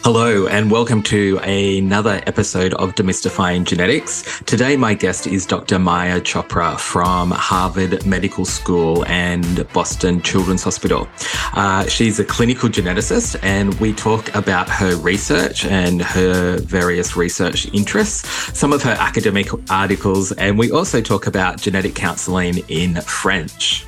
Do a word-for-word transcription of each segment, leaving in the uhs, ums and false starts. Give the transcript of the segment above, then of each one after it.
Hello and welcome to another episode of Demystifying Genetics. Today my guest is Doctor Maya Chopra from Harvard Medical School and Boston Children's Hospital. Uh, she's a clinical geneticist and we talk about her research and her various research interests, some of her academic articles, and we also talk about genetic counselling in French.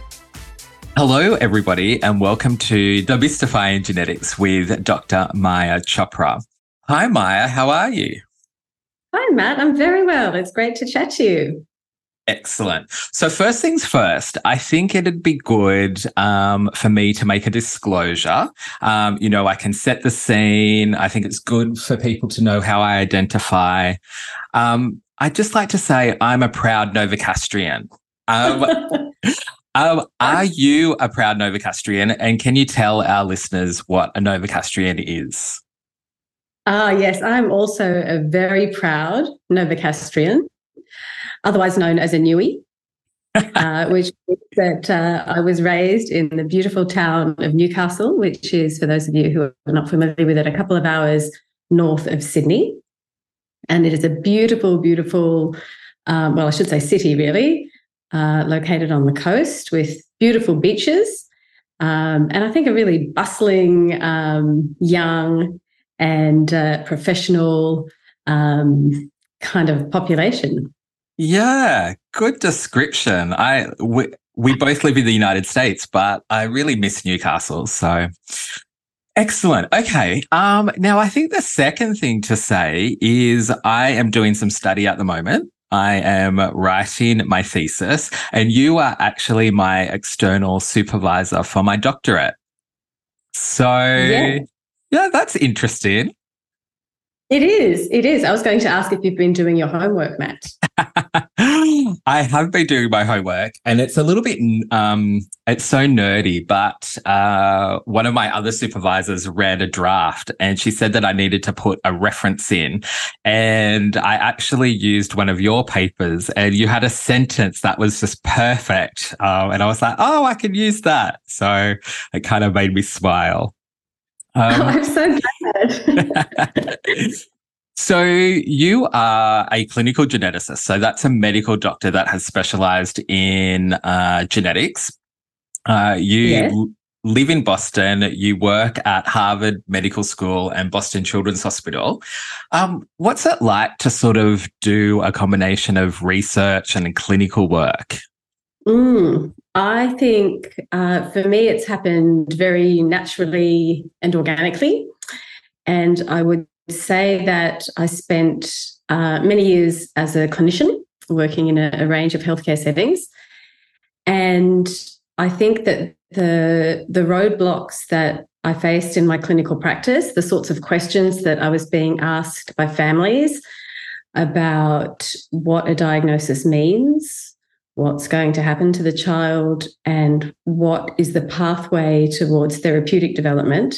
Hello, everybody, and welcome to Demystifying Genetics with Doctor Maya Chopra. Hi, Maya. How are you? Hi, Matt. I'm very well. It's great to chat to you. Excellent. So first things first, I think it'd be good um, for me to make a disclosure. Um, you know, I can set the scene. I think it's good for people to know how I identify. Um, I'd just like to say I'm a proud Novocastrian. Um Um, are you a proud Novocastrian, and can you tell our listeners what a Novocastrian is? Ah, yes, I'm also a very proud Novocastrian, otherwise known as a Newie, uh, which is that uh, I was raised in the beautiful town of Newcastle, which is, for those of you who are not familiar with it, a couple of hours north of Sydney. And it is a beautiful, beautiful, um, well, I should say city, really. Uh, located on the coast with beautiful beaches um, and I think a really bustling, um, young and uh, professional um, kind of population. Yeah, good description. I we, we both live in the United States, but I really miss Newcastle, so excellent. Okay. Um, now, I think the second thing to say is I am doing some study at the moment. I am writing my thesis, and you are actually my external supervisor for my doctorate. So, yeah, yeah that's interesting. It is. It is. I was going to ask if you've been doing your homework, Matt. I have been doing my homework, and it's a little bit, um, it's so nerdy, but uh, one of my other supervisors read a draft and she said that I needed to put a reference in. And I actually used one of your papers and you had a sentence that was just perfect. Um, and I was like, oh, I can use that. So it kind of made me smile. Um, oh, I'm so glad. So you are a clinical geneticist. So that's a medical doctor that has specialized in uh, genetics. Uh, you yes. l- live in Boston. You work at Harvard Medical School and Boston Children's Hospital. Um, what's it like to sort of do a combination of research and clinical work? Mm, I think uh, for me, it's happened very naturally and organically. And I would say that I spent uh, many years as a clinician working in a, a range of healthcare settings. And I think that the, the roadblocks that I faced in my clinical practice, the sorts of questions that I was being asked by families about what a diagnosis means, what's going to happen to the child, and what is the pathway towards therapeutic development,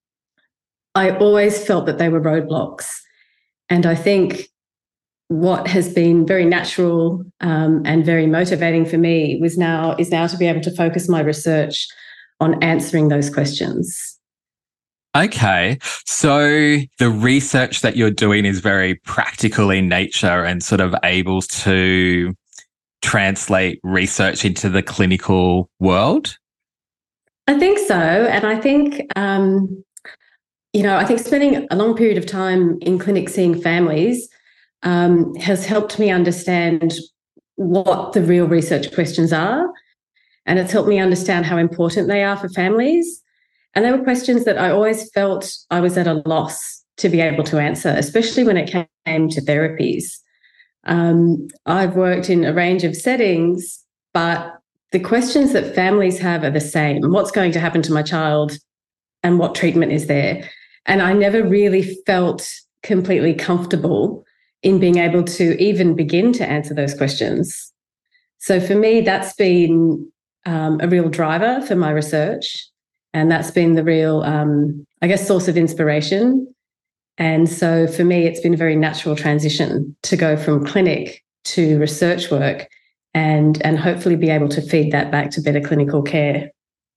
I always felt that they were roadblocks. And I think what has been very natural um, and very motivating for me was now is now to be able to focus my research on answering those questions. Okay. So the research that you're doing is very practical in nature and sort of able to translate research into the clinical world? I think so. And I think, um, you know, I think spending a long period of time in clinic seeing families um, has helped me understand what the real research questions are. And it's helped me understand how important they are for families. And they were questions that I always felt I was at a loss to be able to answer, especially when it came to therapies. Um, I've worked in a range of settings, but the questions that families have are the same. What's going to happen to my child and what treatment is there? And I never really felt completely comfortable in being able to even begin to answer those questions. So for me, that's been um, a real driver for my research. And that's been the real, um, I guess, source of inspiration. And so for me, it's been a very natural transition to go from clinic to research work and, and hopefully be able to feed that back to better clinical care.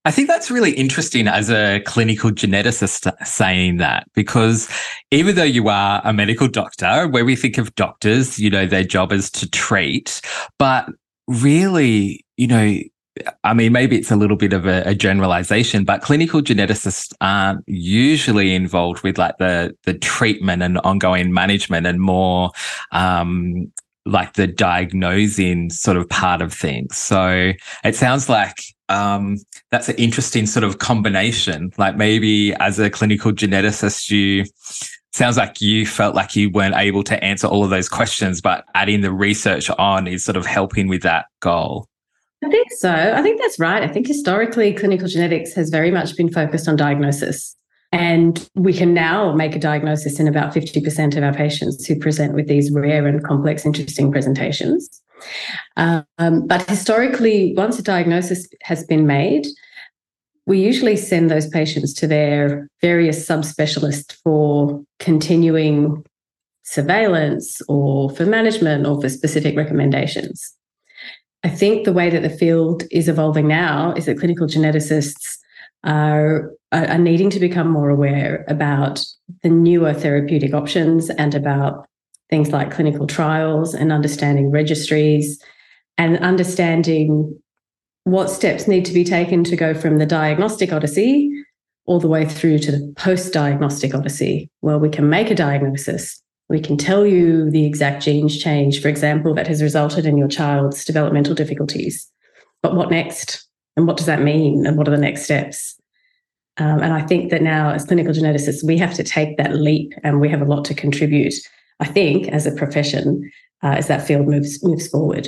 I think that's really interesting as a clinical geneticist saying that, because even though you are a medical doctor, where we think of doctors, you know, their job is to treat, but really, you know, I mean, maybe it's a little bit of a, a generalization, but clinical geneticists aren't usually involved with like the the treatment and ongoing management and more um, like the diagnosing sort of part of things. So it sounds like um, that's an interesting sort of combination. Like maybe as a clinical geneticist, you sounds like you felt like you weren't able to answer all of those questions, but adding the research on is sort of helping with that goal. I think so. I think that's right. I think historically clinical genetics has very much been focused on diagnosis. And we can now make a diagnosis in about fifty percent of our patients who present with these rare and complex, interesting presentations. Um, but historically, once a diagnosis has been made, we usually send those patients to their various subspecialists for continuing surveillance or for management or for specific recommendations. I think the way that the field is evolving now is that clinical geneticists are, are needing to become more aware about the newer therapeutic options and about things like clinical trials and understanding registries and understanding what steps need to be taken to go from the diagnostic odyssey all the way through to the post-diagnostic odyssey, where we can make a diagnosis. We can tell you the exact genes change, for example, that has resulted in your child's developmental difficulties. But what next? And what does that mean? And what are the next steps? Um, and I think that now as clinical geneticists, we have to take that leap and we have a lot to contribute, I think, as a profession, uh, as that field moves moves forward.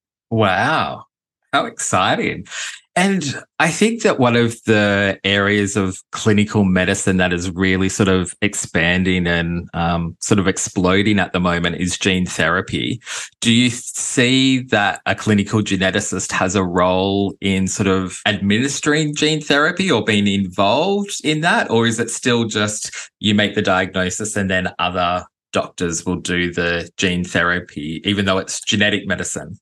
Wow. How exciting. And I think that one of the areas of clinical medicine that is really sort of expanding and um, sort of exploding at the moment is gene therapy. Do you see that a clinical geneticist has a role in sort of administering gene therapy or being involved in that? Or is it still just you make the diagnosis and then other doctors will do the gene therapy, even though it's genetic medicine?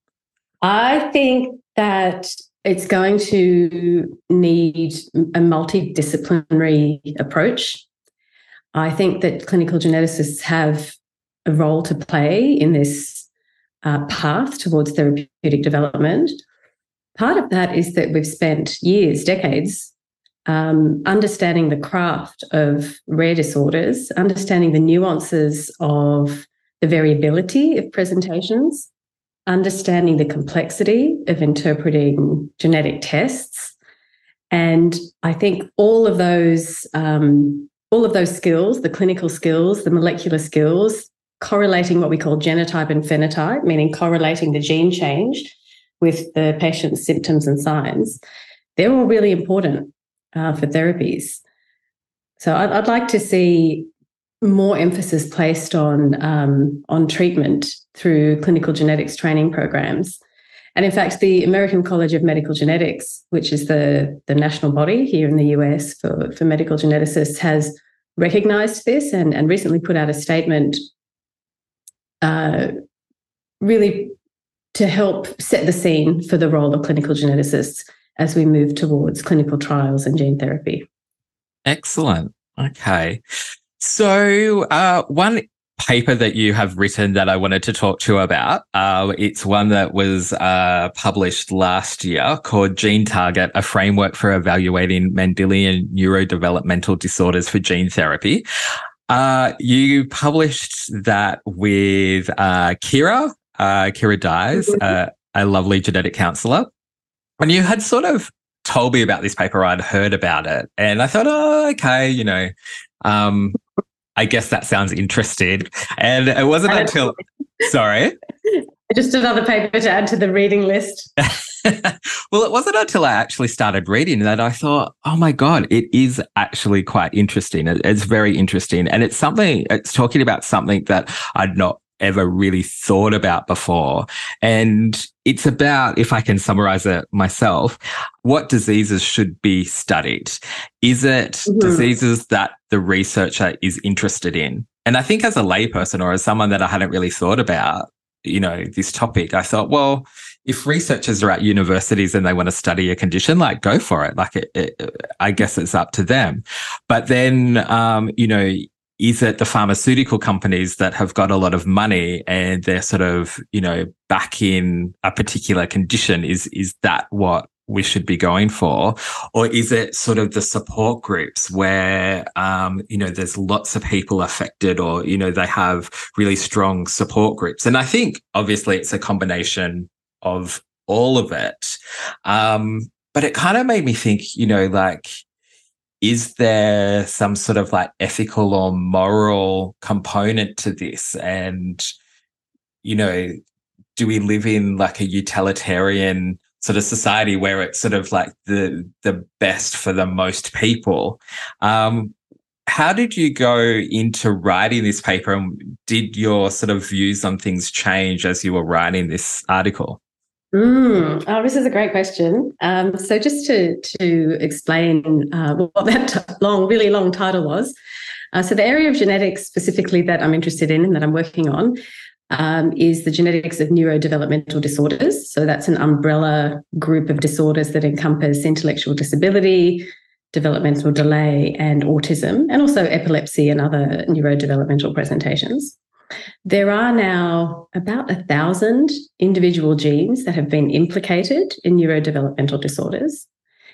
I think that it's going to need a multidisciplinary approach. I think that clinical geneticists have a role to play in this uh, path towards therapeutic development. Part of that is that we've spent years, decades, um, understanding the craft of rare disorders, understanding the nuances of the variability of presentations, understanding the complexity of interpreting genetic tests. And I think all of those, um, all of those skills, the clinical skills, the molecular skills, correlating what we call genotype and phenotype, meaning correlating the gene change with the patient's symptoms and signs, they're all really important uh, for therapies. So I'd, I'd like to see more emphasis placed on um, on treatment through clinical genetics training programs. And in fact, the American College of Medical Genetics, which is the, the national body here in the U S for, for medical geneticists, has recognized this and, and recently put out a statement uh, really to help set the scene for the role of clinical geneticists as we move towards clinical trials and gene therapy. Excellent. Okay. So uh, one paper that you have written that I wanted to talk to you about, uh, it's one that was uh, published last year called Gene Target, a framework for evaluating Mendelian neurodevelopmental disorders for gene therapy. Uh, you published that with uh, Kira, uh, Kira Dyes, mm-hmm. uh, a lovely genetic counsellor. And you had sort of told me about this paper. I'd heard about it. And I thought, oh, okay, you know, um, I guess that sounds interesting. And it wasn't until, sorry? Just another paper to add to the reading list. Well, it wasn't until I actually started reading that I thought, oh my God, it is actually quite interesting. It's very interesting. And it's something, it's talking about something that I'd not ever really thought about before. And it's about, if I can summarize it myself, what diseases should be studied. Is it mm-hmm. diseases that the researcher is interested in? And I think as a layperson or as someone that I hadn't really thought about, you know, this topic, I thought, well, if researchers are at universities and they want to study a condition, like go for it. Like it, it, I guess it's up to them. But then, um, you know, is it the pharmaceutical companies that have got a lot of money and they're sort of, you know, back in a particular condition? Is, is that what we should be going for? Or is it sort of the support groups where, um, you know, there's lots of people affected, or, you know, they have really strong support groups? And I think obviously it's a combination of all of it. Um, but it kind of made me think, you know, like, is there some sort of like ethical or moral component to this? And, you know, do we live in like a utilitarian sort of society where it's sort of like the the best for the most people? Um, how did you go into writing this paper, and did your sort of views on things change as you were writing this article? Mm, oh, this is a great question. Um, so just to to explain uh, what that t- long, really long title was. Uh, so the area of genetics specifically that I'm interested in and that I'm working on um, is the genetics of neurodevelopmental disorders. So that's an umbrella group of disorders that encompass intellectual disability, developmental delay, and autism, and also epilepsy and other neurodevelopmental presentations. There are now about a thousand individual genes that have been implicated in neurodevelopmental disorders.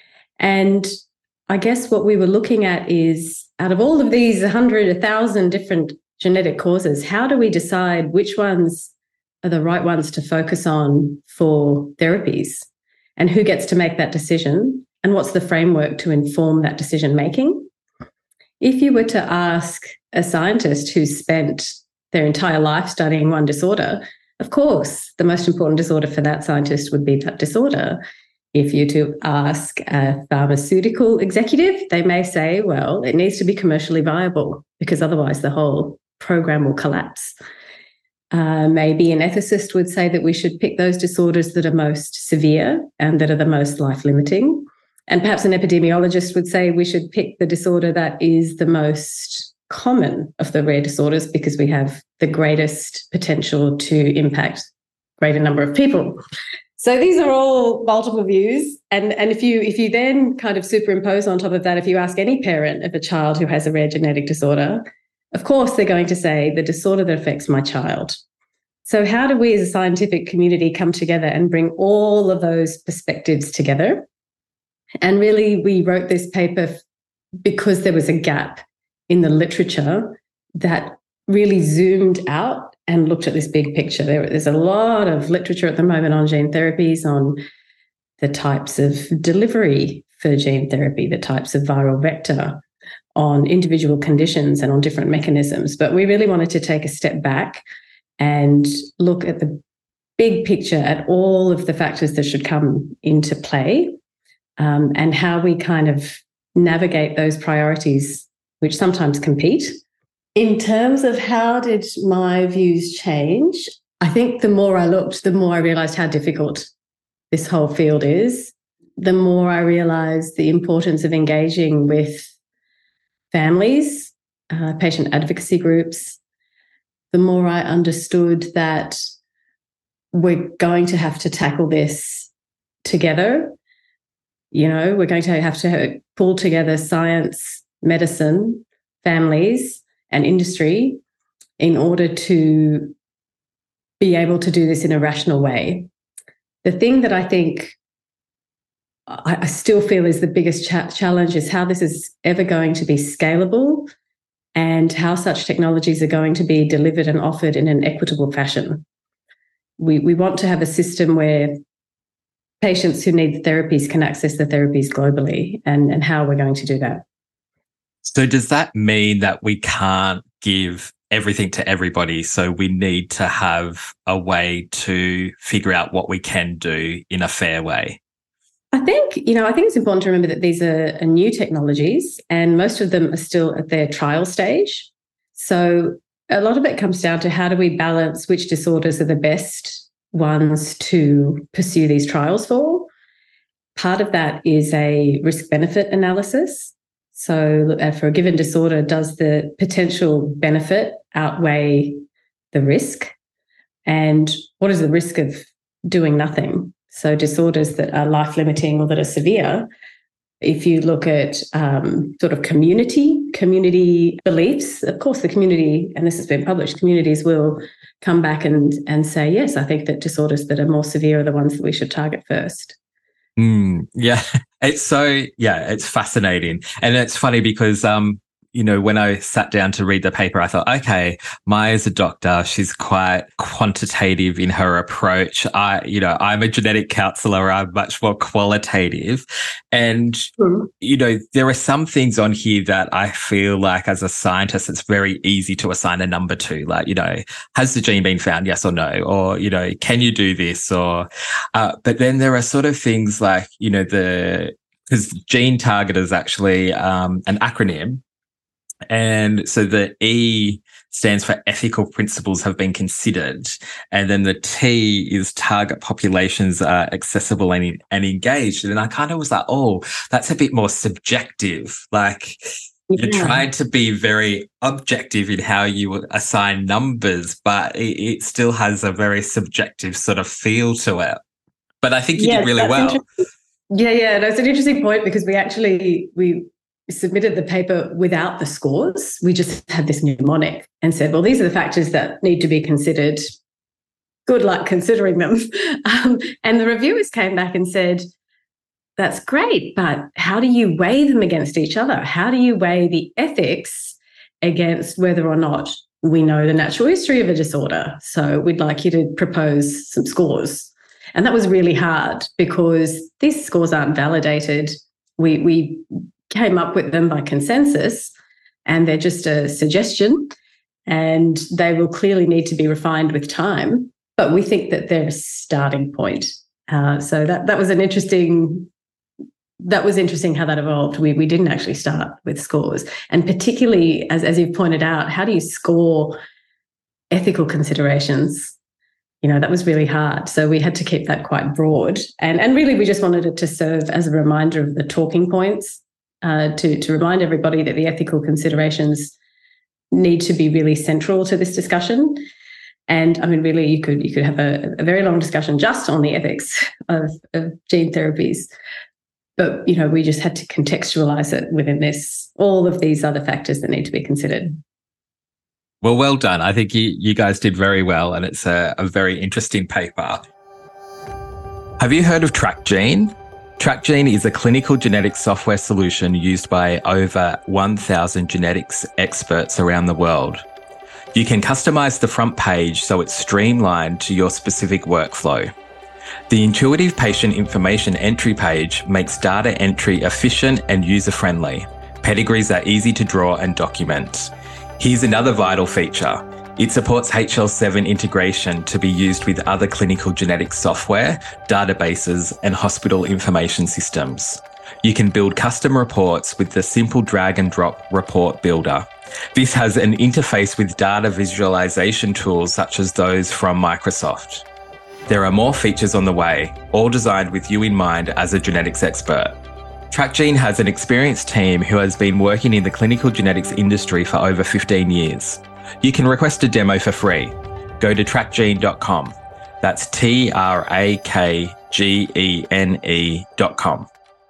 And I guess what we were looking at is, out of all of these one hundred, one thousand different genetic causes, how do we decide which ones are the right ones to focus on for therapies? And who gets to make that decision? And what's the framework to inform that decision making? If you were to ask a scientist who's spent their entire life studying one disorder, of course, the most important disorder for that scientist would be that disorder. If you to ask a pharmaceutical executive, they may say, well, it needs to be commercially viable because otherwise the whole program will collapse. Uh, maybe an ethicist would say that we should pick those disorders that are most severe and that are the most life-limiting. And perhaps an epidemiologist would say we should pick the disorder that is the most common of the rare disorders because we have the greatest potential to impact greater number of people. So these are all multiple views. And, and if you if you then kind of superimpose on top of that, if you ask any parent of a child who has a rare genetic disorder, of course they're going to say the disorder that affects my child. So how do we as a scientific community come together and bring all of those perspectives together? And really, we wrote this paper because there was a gap in the literature that really zoomed out and looked at this big picture. There, there's a lot of literature at the moment on gene therapies, on the types of delivery for gene therapy, the types of viral vector, on individual conditions and on different mechanisms. But we really wanted to take a step back and look at the big picture, at all of the factors that should come into play, um, and how we kind of navigate those priorities which sometimes compete. In terms of how did my views change, I think the more I looked, the more I realised how difficult this whole field is. The more I realised the importance of engaging with families, uh, patient advocacy groups, the more I understood that we're going to have to tackle this together. You know, we're going to have to pull together science, medicine, families, and industry in order to be able to do this in a rational way. The thing that I think I, I still feel is the biggest cha- challenge is how this is ever going to be scalable and how such technologies are going to be delivered and offered in an equitable fashion. We, we want to have a system where patients who need therapies can access the therapies globally, and, and how we're going to do that. So does that mean that we can't give everything to everybody? So we need to have a way to figure out what we can do in a fair way? I think, you know, I think it's important to remember that these are, are new technologies and most of them are still at their trial stage. So a lot of it comes down to how do we balance which disorders are the best ones to pursue these trials for. Part of that is a risk-benefit analysis. So uh, for a given disorder, does the potential benefit outweigh the risk? And what is the risk of doing nothing. So disorders that are life-limiting or that are severe, if you look at um, sort of community, community beliefs, of course the community, and this has been published, communities will come back and, and say, yes, I think that disorders that are more severe are the ones that we should target first. Mm, yeah, it's so, yeah, it's fascinating. And it's funny because, um, you know, when I sat down to read the paper, I thought, okay, Maya's a doctor. She's quite quantitative in her approach. I, you know, I'm a genetic counselor. I'm much more qualitative. And, mm. you know, there are some things on here that I feel like as a scientist, it's very easy to assign a number to, like, you know, has the gene been found? Yes or no? Or, you know, can you do this? Or, uh, but then there are sort of things like, you know, the, because gene target is actually um, an acronym. And so the E stands for ethical principles have been considered. And then the T is target populations are accessible and, and engaged. And I kind of was like, oh, that's a bit more subjective. Like yeah. You're trying to be very objective in how you assign numbers, but it, it still has a very subjective sort of feel to it. But I think you yeah, did really well. Yeah, yeah. That's an interesting point because we actually, we, submitted the paper without the scores. We just had this mnemonic and said, well, these are the factors that need to be considered. Good luck considering them. Um, and the reviewers came back and said, that's great, but how do you weigh them against each other? How do you weigh the ethics against whether or not we know the natural history of a disorder? So we'd like you to propose some scores. And that was really hard because these scores aren't validated. We, we, came up with them by consensus, and they're just a suggestion, and they will clearly need to be refined with time. But we think that they're a starting point. Uh, so that that was an interesting. That was interesting how that evolved. We we didn't actually start with scores, and particularly as as you've pointed out, how do you score ethical considerations? You know, that was really hard. So we had to keep that quite broad, and and really we just wanted it to serve as a reminder of the talking points. Uh, to, to remind everybody that the ethical considerations need to be really central to this discussion. And I mean, really, you could you could have a, a very long discussion just on the ethics of, of gene therapies. But, you know, we just had to contextualize it within this, all of these other factors that need to be considered. Well, well done. I think you, you guys did very well, and it's a, a very interesting paper. Have you heard of TrackGene? TrackGene is a clinical genetics software solution used by over one thousand genetics experts around the world. You can customize the front page so it's streamlined to your specific workflow. The intuitive patient information entry page makes data entry efficient and user-friendly. Pedigrees are easy to draw and document. Here's another vital feature. It supports H L seven integration to be used with other clinical genetics software, databases, and hospital information systems. You can build custom reports with the simple drag and drop report builder. This has an interface with data visualization tools such as those from Microsoft. There are more features on the way, all designed with you in mind as a genetics expert. TrackGene has an experienced team who has been working in the clinical genetics industry for over fifteen years. You can request a demo for free. Go to track gene dot com. That's T R A K G E N E dot com.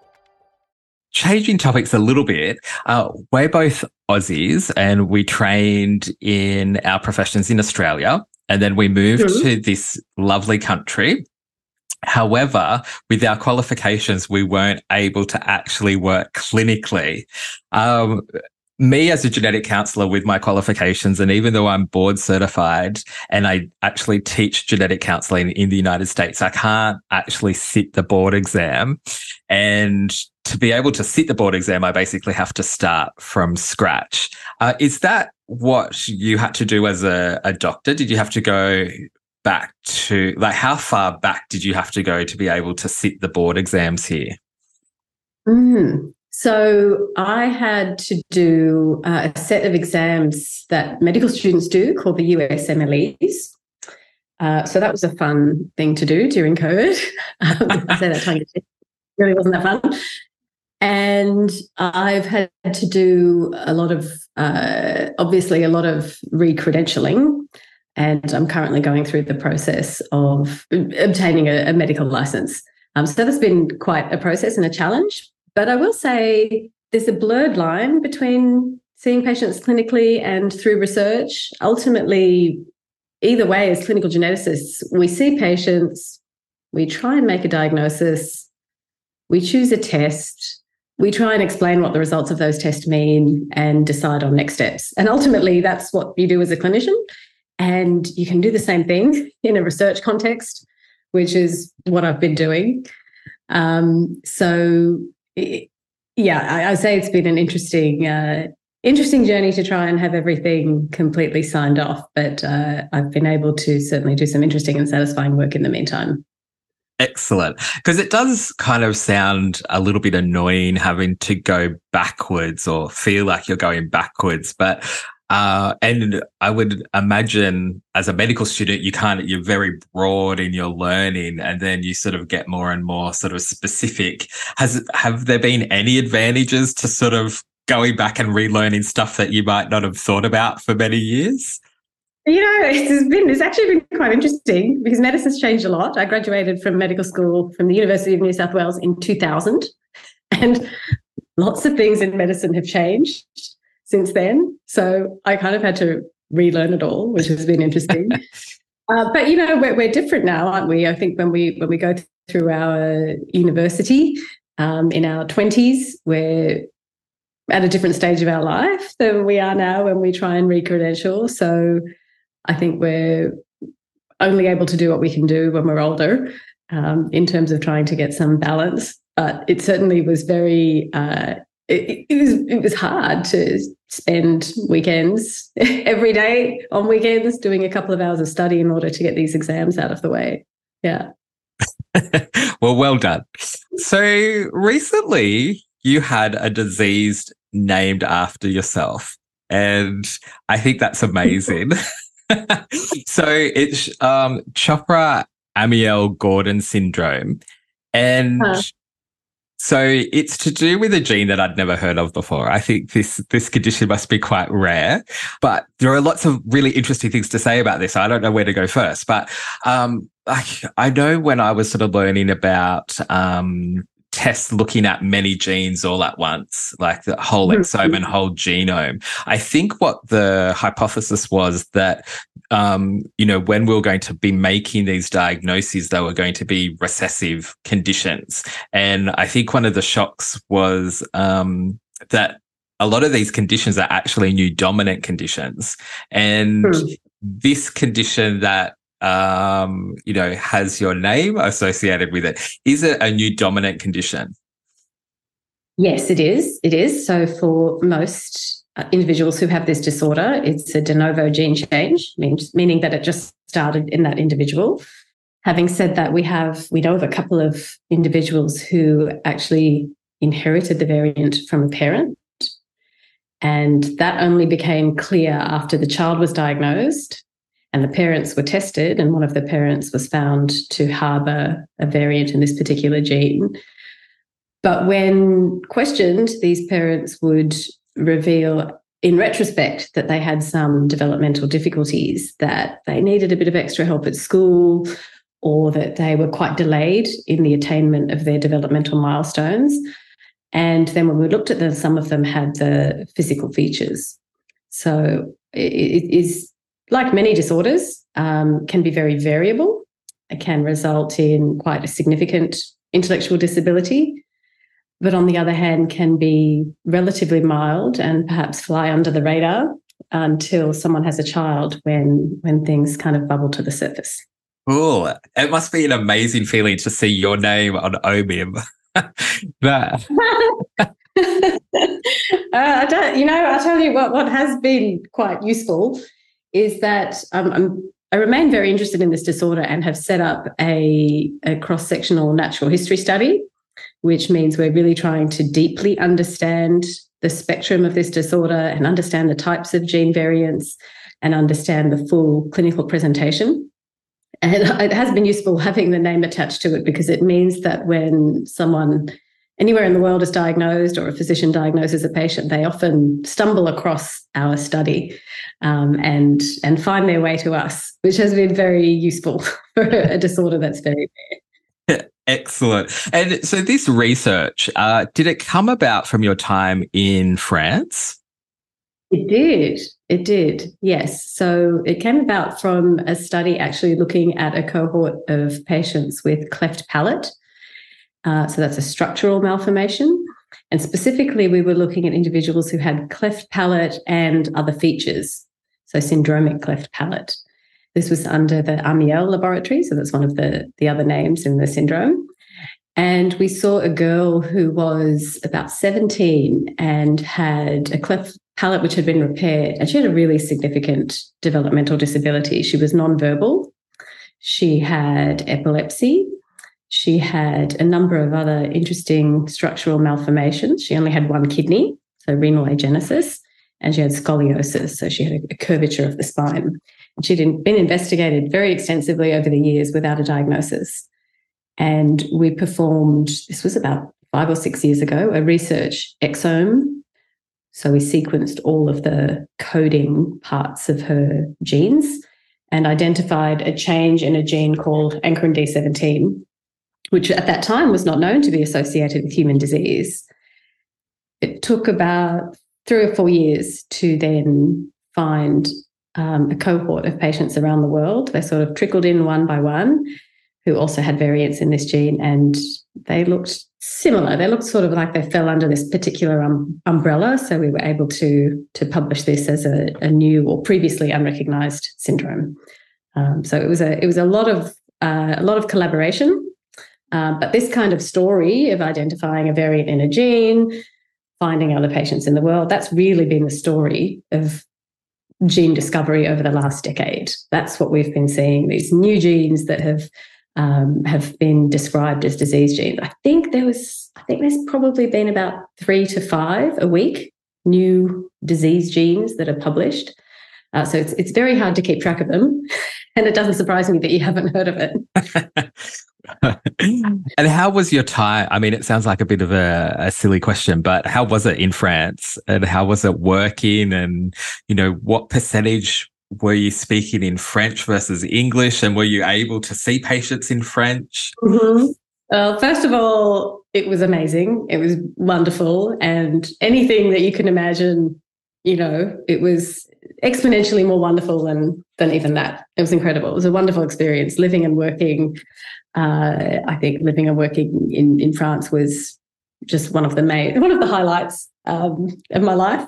Changing topics a little bit, uh, we're both Aussies and we trained in our professions in Australia, and then we moved mm-hmm. to this lovely country. However, with our qualifications, we weren't able to actually work clinically. Um, Me as a genetic counsellor with my qualifications, and even though I'm board certified and I actually teach genetic counselling in the United States, I can't actually sit the board exam. And to be able to sit the board exam, I basically have to start from scratch. Uh, is that what you had to do as a, a doctor? Did you have to go back to, like, how far back did you have to go to be able to sit the board exams here? Mm. So I had to do uh, a set of exams that medical students do called the U S M L Es. Uh, so that was a fun thing to do during COVID. um, I say that tongue in cheek. It really wasn't that fun. And I've had to do a lot of, uh, obviously a lot of re-credentialing. and I'm currently going through the process of obtaining a, a medical license. Um, so that's been quite a process and a challenge. But I will say there's a blurred line between seeing patients clinically and through research. Ultimately, either way, as clinical geneticists, we see patients, we try and make a diagnosis, we choose a test, we try and explain what the results of those tests mean and decide on next steps. And ultimately, that's what you do as a clinician. And you can do the same thing in a research context, which is what I've been doing. Um, so, it, yeah, I, I say it's been an interesting, uh, interesting journey to try and have everything completely signed off. But uh, I've been able to certainly do some interesting and satisfying work in the meantime. Excellent. Because it does kind of sound a little bit annoying having to go backwards or feel like you're going backwards. But, uh, and I would imagine as a medical student, you can't, you're very broad in your learning, and then you sort of get more and more sort of specific. Has, have there been any advantages to sort of going back and relearning stuff that you might not have thought about for many years? You know, it's been it's actually been quite interesting because medicine's changed a lot. I graduated from medical school from the University of New South Wales in two thousand, and lots of things in medicine have changed since then. So I kind of had to relearn it all, which has been interesting. uh, but you know, we're, we're different now, aren't we? I think when we when we go through our university um, in our twenties, we're at a different stage of our life than we are now when we try and re-credential. So I think we're only able to do what we can do when we're older um, in terms of trying to get some balance. But it certainly was very, uh, it, it was it was hard to spend weekends every day on weekends doing a couple of hours of study in order to get these exams out of the way. Yeah. Well, well done. So recently you had a disease named after yourself, and I think that's amazing. So it's um, Chopra-Amiel-Gordon syndrome. And huh. so it's to do with a gene that I'd never heard of before. I think this this condition must be quite rare, but there are lots of really interesting things to say about this. I don't know where to go first, but um, I, I know when I was sort of learning about um, tests looking at many genes all at once, like the whole exome and whole genome. I think what the hypothesis was that, um, you know, when we were going to be making these diagnoses, they were going to be recessive conditions. And I think one of the shocks was um, that a lot of these conditions are actually new dominant conditions. And mm. this condition that um, you know, has your name associated with it. Is it a new dominant condition? Yes, it is. It is. So for most uh, individuals who have this disorder, it's a de novo gene change, means, meaning that it just started in that individual. Having said that, we have, we know of a couple of individuals who actually inherited the variant from a parent. And that only became clear after the child was diagnosed and the parents were tested, and one of the parents was found to harbour a variant in this particular gene. But when questioned, these parents would reveal in retrospect that they had some developmental difficulties, that they needed a bit of extra help at school, or that they were quite delayed in the attainment of their developmental milestones. And then when we looked at them, some of them had the physical features. So it is, like many disorders, um, can be very variable. It can result in quite a significant intellectual disability, but on the other hand, can be relatively mild and perhaps fly under the radar until someone has a child, when when things kind of bubble to the surface. Oh, it must be an amazing feeling to see your name on O M I M. that. uh, I don't, you know, I'll tell you what, what has been quite useful is that um, I'm, I remain very interested in this disorder and have set up a, a cross-sectional natural history study, which means we're really trying to deeply understand the spectrum of this disorder and understand the types of gene variants and understand the full clinical presentation. And it has been useful having the name attached to it, because it means that when someone anywhere in the world is diagnosed or a physician diagnoses a patient, they often stumble across our study um, and and find their way to us, which has been very useful for a disorder that's very rare. Excellent. And so this research, uh, did it come about from your time in France? It did. It did, yes. So it came about from a study actually looking at a cohort of patients with cleft palate. Uh, so that's a structural malformation. And specifically, we were looking at individuals who had cleft palate and other features, so syndromic cleft palate. This was under the Amiel laboratory, so that's one of the, the other names in the syndrome. And we saw a girl who was about seventeen and had a cleft palate which had been repaired, and she had a really significant developmental disability. She was nonverbal. She had epilepsy. She had a number of other interesting structural malformations. She only had one kidney, so renal agenesis, and she had scoliosis, so she had a curvature of the spine. She'd been investigated very extensively over the years without a diagnosis. And we performed, this was about five or six years ago, a research exome. So we sequenced all of the coding parts of her genes and identified a change in a gene called ankyrin D seventeen, which at that time was not known to be associated with human disease. It took about three or four years to then find um, a cohort of patients around the world. They sort of trickled in one by one who also had variants in this gene, and they looked similar. They looked sort of like they fell under this particular um, umbrella, so we were able to, to publish this as a, a new or previously unrecognised syndrome. Um, so it was a it was a lot of uh, a lot of collaboration, uh, but this kind of story of identifying a variant in a gene, finding other patients in the world, that's really been the story of gene discovery over the last decade. That's what we've been seeing, these new genes that have um, have been described as disease genes. I think there was, I think there's probably been about three to five a week new disease genes that are published. Uh, so it's it's very hard to keep track of them, and it doesn't surprise me that you haven't heard of it. And how was your time? I mean, it sounds like a bit of a, a silly question, but how was it in France, and how was it working? And, you know, what percentage were you speaking in French versus English? And were you able to see patients in French? Mm-hmm. Well, first of all, it was amazing. It was wonderful. And anything that you can imagine, you know, it was exponentially more wonderful than, than even that. It was incredible. It was a wonderful experience living and working. Uh, I think living and working in, in France was just one of the main, one of the highlights um, of my life.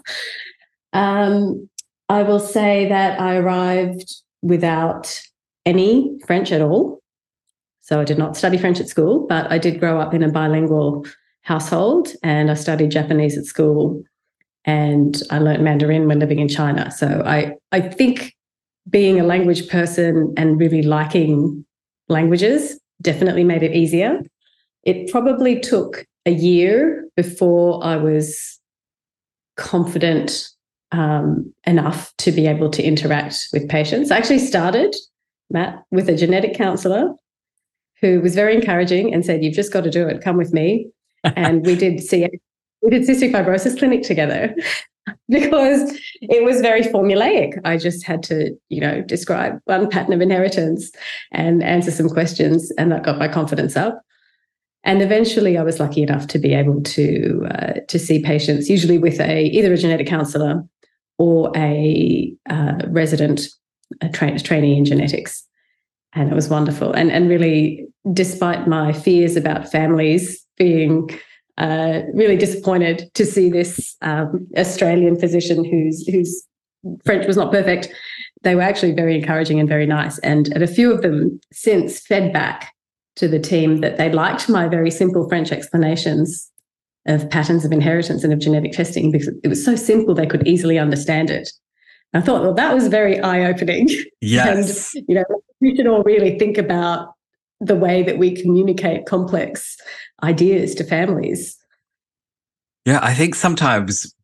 Um, I will say that I arrived without any French at all. So I did not study French at school, but I did grow up in a bilingual household, and I studied Japanese at school, and I learned Mandarin when living in China. So I, I think being a language person and really liking languages definitely made it easier. It probably took a year before I was confident um, enough to be able to interact with patients. I actually started, Matt, with a genetic counsellor who was very encouraging and said, "You've just got to do it. Come with me." And we did see we did cystic fibrosis clinic together because it was very formulaic. I just had to, you know, describe one pattern of inheritance and answer some questions, and that got my confidence up. And eventually, I was lucky enough to be able to uh, to see patients, usually with a either a genetic counsellor or a uh, resident, a tra- trainee in genetics. And it was wonderful. And, and really, despite my fears about families being uh, really disappointed to see this um, Australian physician whose whose French was not perfect, they were actually very encouraging and very nice. And, and a few of them since fed back to the team that they liked my very simple French explanations of patterns of inheritance and of genetic testing because it was so simple they could easily understand it. I thought, well, that was very eye-opening. Yes. And, you know, we should all really think about the way that we communicate complex ideas to families. Yeah, I think sometimes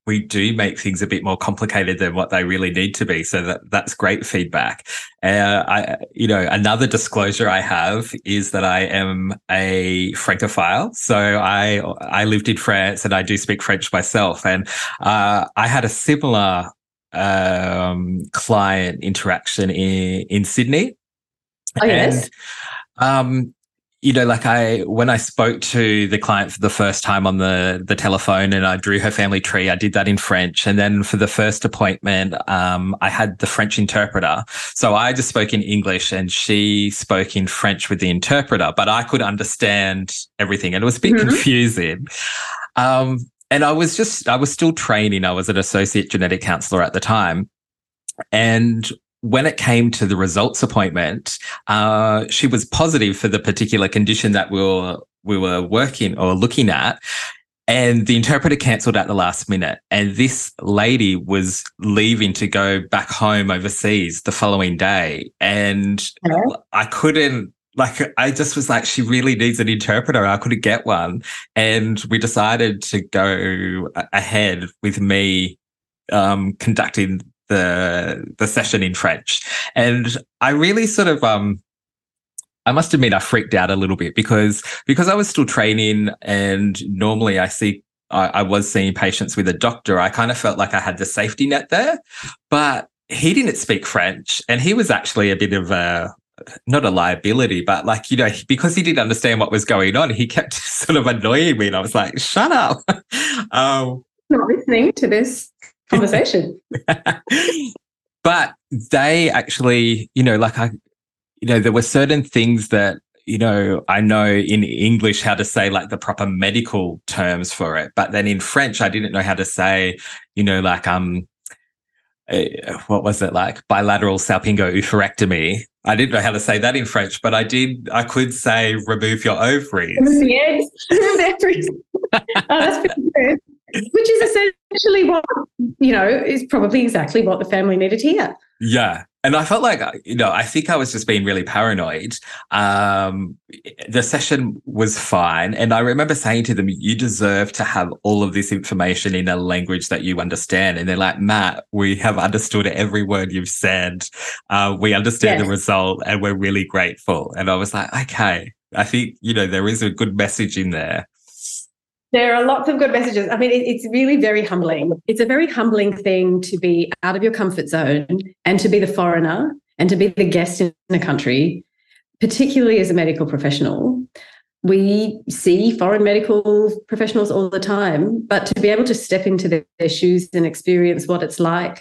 we do make things a bit more complicated than what they really need to be. So that that's great feedback. Uh, I, you know, another disclosure I have is that I am a Francophile. So I I lived in France and I do speak French myself. And uh, I had a similar um, client interaction in in Sydney. Oh yes. And, um, you know, like I, when I spoke to the client for the first time on the, the telephone and I drew her family tree, I did that in French. And then for the first appointment, um, I had the French interpreter. So I just spoke in English and she spoke in French with the interpreter, but I could understand everything and it was a bit mm-hmm. confusing. Um, and I was just, I was still training. I was an associate genetic counselor at the time. And when it came to the results appointment, uh, she was positive for the particular condition that we were, we were working or looking at. And the interpreter cancelled at the last minute. And this lady was leaving to go back home overseas the following day. And Hello? I couldn't, like, I just was like, she really needs an interpreter. I couldn't get one. And we decided to go ahead with me um, conducting the the session in French. And I really sort of um I must admit I freaked out a little bit because because I was still training and normally I see I, I was seeing patients with a doctor. I kind of felt like I had the safety net there. But he didn't speak French and he was actually a bit of a not a liability, but like, you know, because he didn't understand what was going on, he kept sort of annoying me and I was like, shut up. um Not listening to this conversation. But they actually, you know, like I, you know, there were certain things that, you know, I know in English how to say like the proper medical terms for it. But then in French, I didn't know how to say, you know, like, um, uh, what was it like bilateral salpingo-oophorectomy. I didn't know how to say that in French, but I did, I could say remove your ovaries. Remove the eggs. Remove the ovaries. Oh, that's pretty good. Which is essentially what, you know, is probably exactly what the family needed to hear. Yeah. And I felt like, you know, I think I was just being really paranoid. Um, the session was fine. And I remember saying to them, you deserve to have all of this information in a language that you understand. And they're like, Matt, we have understood every word you've said. Uh, we understand yes. the result and we're really grateful. And I was like, okay, I think, you know, there is a good message in there. There are lots of good messages. I mean, it, it's really very humbling. It's a very humbling thing to be out of your comfort zone and to be the foreigner and to be the guest in a country, particularly as a medical professional. We see foreign medical professionals all the time, but to be able to step into their, their shoes and experience what it's like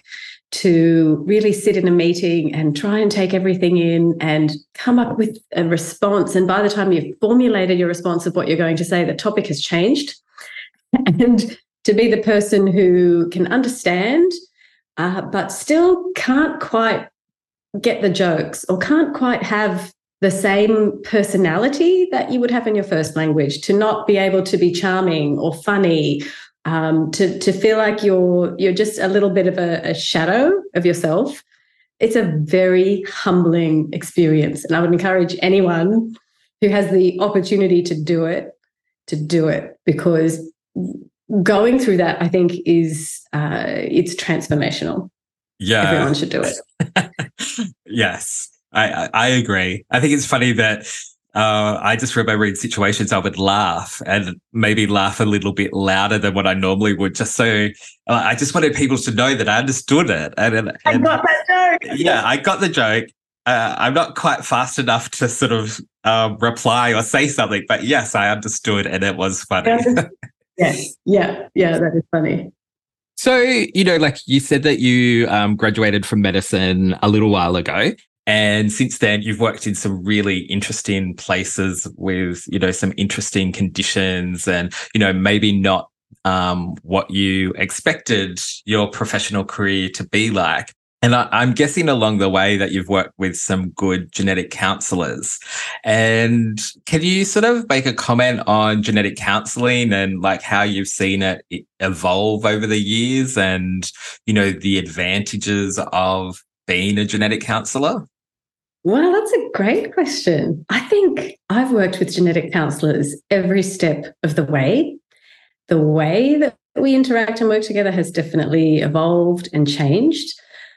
to really sit in a meeting and try and take everything in and come up with a response. And by the time you've formulated your response of what you're going to say, the topic has changed. And to be the person who can understand, uh, but still can't quite get the jokes or can't quite have the same personality that you would have in your first language, to not be able to be charming or funny, um, to to feel like you're you're just a little bit of a, a shadow of yourself. It's a very humbling experience. And I would encourage anyone who has the opportunity to do it, to do it, because going through that, I think, is uh, it's transformational. Yeah. Everyone should do it. Yes, I, I agree. I think it's funny that uh, I just remember in situations I would laugh and maybe laugh a little bit louder than what I normally would, just so uh, I just wanted people to know that I understood it. And, and I got that joke. Yeah, I got the joke. Uh, I'm not quite fast enough to sort of um, reply or say something, but yes, I understood and it was funny. Yes, yeah, yeah, that is funny. So, you know, like you said that you um, graduated from medicine a little while ago. And since then, you've worked in some really interesting places with, you know, some interesting conditions and, you know, maybe not um, what you expected your professional career to be like. And I, I'm guessing along the way that you've worked with some good genetic counsellors. And can you sort of make a comment on genetic counselling and like how you've seen it evolve over the years and, you know, the advantages of being a genetic counsellor? Well, that's a great question. I think I've worked with genetic counsellors every step of the way. The way that we interact and work together has definitely evolved and changed.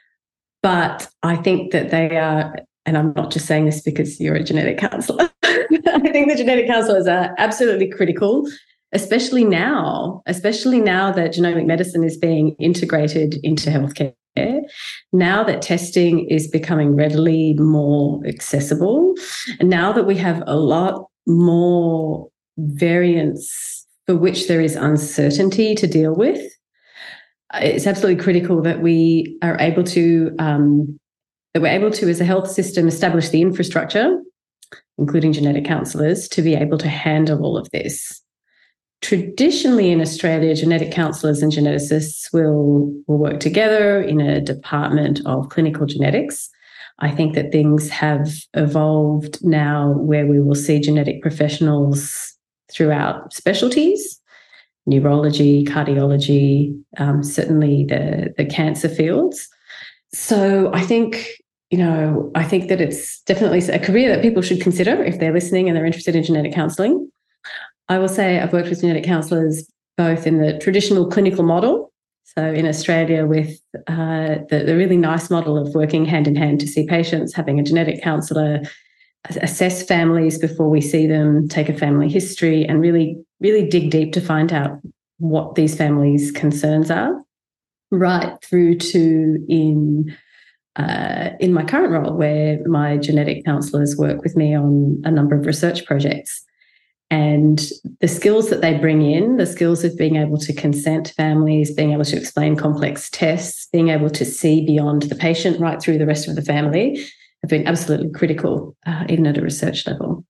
But I think that they are, and I'm not just saying this because you're a genetic counsellor, I think the genetic counsellors are absolutely critical, especially now, especially now that genomic medicine is being integrated into healthcare, now that testing is becoming readily more accessible, and now that we have a lot more variants for which there is uncertainty to deal with, it's absolutely critical that we are able to, um, that we're able to, as a health system, establish the infrastructure, including genetic counsellors, to be able to handle all of this. Traditionally in Australia, genetic counsellors and geneticists will, will work together in a department of clinical genetics. I think that things have evolved now where we will see genetic professionals throughout specialties, neurology, cardiology, um, certainly the, the cancer fields. So I think, you know, I think that it's definitely a career that people should consider if they're listening and they're interested in genetic counselling. I will say I've worked with genetic counsellors both in the traditional clinical model, so in Australia with uh, the, the really nice model of working hand in hand to see patients, having a genetic counsellor assess families before we see them, take a family history and really, really dig deep to find out what these families' concerns are, right through to in uh, in my current role where my genetic counsellors work with me on a number of research projects. And the skills that they bring in, the skills of being able to consent families, being able to explain complex tests, being able to see beyond the patient right through the rest of the family, have been absolutely critical, uh, even at a research level.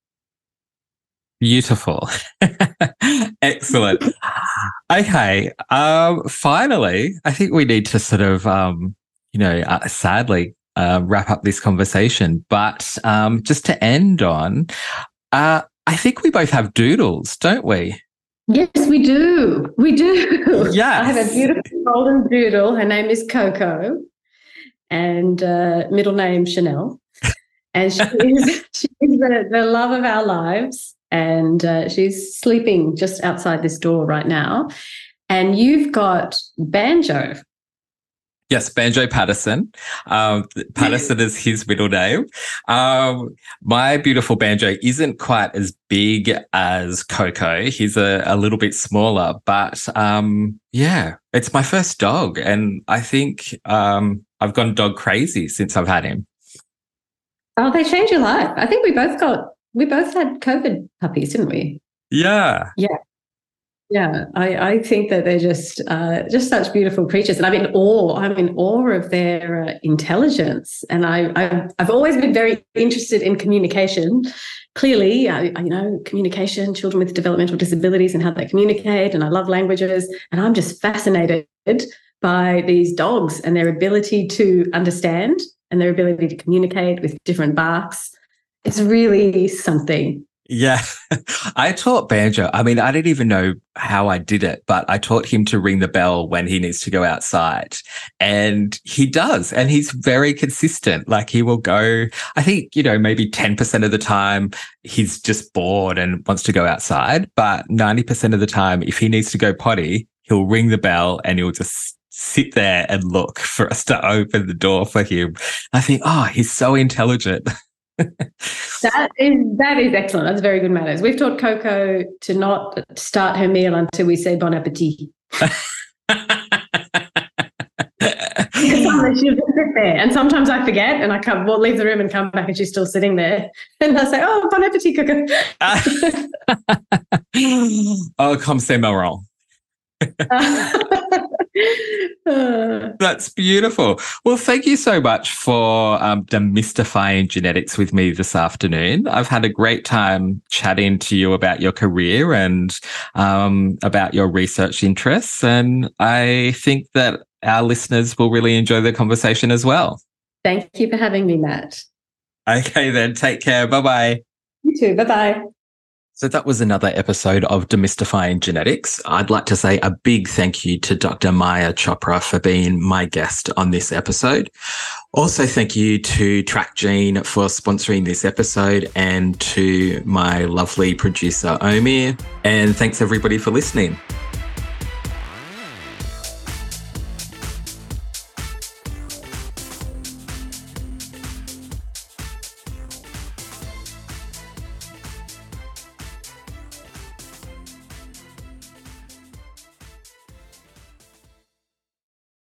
Beautiful. Excellent. Okay. Um, finally, I think we need to sort of, um, you know, uh, sadly uh, wrap up this conversation. But um, just to end on, uh, I think we both have doodles, don't we? Yes, we do. We do. Yes. I have a beautiful golden doodle. Her name is Coco and uh, middle name Chanel. And she is, she is the, the love of our lives. And uh, she's sleeping just outside this door right now. And you've got Banjo. Yes, Banjo Patterson. Um, Patterson is his middle name. Um, my beautiful Banjo isn't quite as big as Coco. He's a, a little bit smaller, but um, yeah, it's my first dog. And I think um, I've gone dog crazy since I've had him. Oh, they changed your life. I think we both got, we both had COVID puppies, didn't we? Yeah. Yeah. Yeah, I, I think that they're just uh, just such beautiful creatures, and I'm in awe. I'm in awe of their uh, intelligence, and I, I've I've always been very interested in communication. Clearly, I, I, you know, communication, children with developmental disabilities, and how they communicate. And I love languages, and I'm just fascinated by these dogs and their ability to understand and their ability to communicate with different barks. It's really something. Yeah, I taught Banjo. I mean, I didn't even know how I did it, but I taught him to ring the bell when he needs to go outside. And he does. And he's very consistent. Like he will go, I think, you know, maybe ten percent of the time he's just bored and wants to go outside. But ninety percent of the time, if he needs to go potty, he'll ring the bell and he'll just sit there and look for us to open the door for him. I think, oh, he's so intelligent. That is that is excellent. That's very good manners. We've taught Coco to not start her meal until we say bon appetit. She'll just sit there, and sometimes I forget, and I come, well, leave the room and come back, and she's still sitting there, and I say, "Oh, bon appetit, Coco." Oh, comme c'est marrant. That's beautiful. Well, thank you so much for um, demystifying genetics with me this afternoon. I've had a great time chatting to you about your career and um, about your research interests. And I think that our listeners will really enjoy the conversation as well. Thank you for having me, Matt. Okay, then. Take care. Bye-bye. You too. Bye-bye. So that was another episode of Demystifying Genetics. I'd like to say a big thank you to Doctor Maya Chopra for being my guest on this episode. Also, thank you to TrackGene for sponsoring this episode and to my lovely producer, Omir. And thanks everybody for listening.